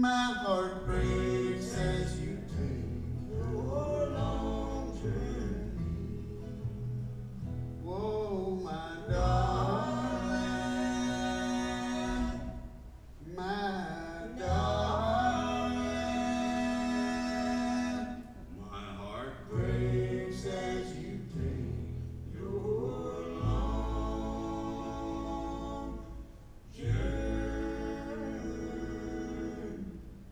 my heart breaks as you take your long journey. Whoa, my darling, my darling, my heart breaks as you take your long journey.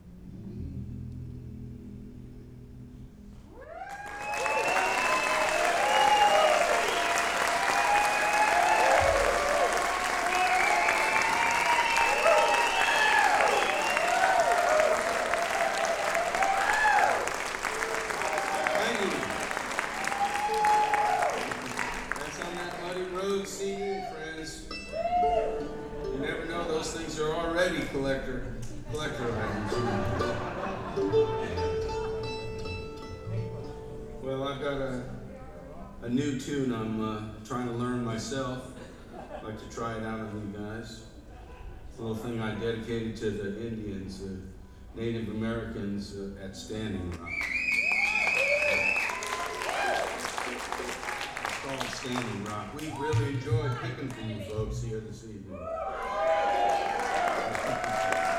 Thank you. That's on that muddy road scene, friends. You never know, those things are already collector items. Well, I've got a new tune I'm trying to learn myself. I'd like to try it out on you guys. It's a little thing I dedicated to the Indians, Native Americans at Standing Rock. It's called Standing Rock. We really enjoyed picking for you folks here this evening.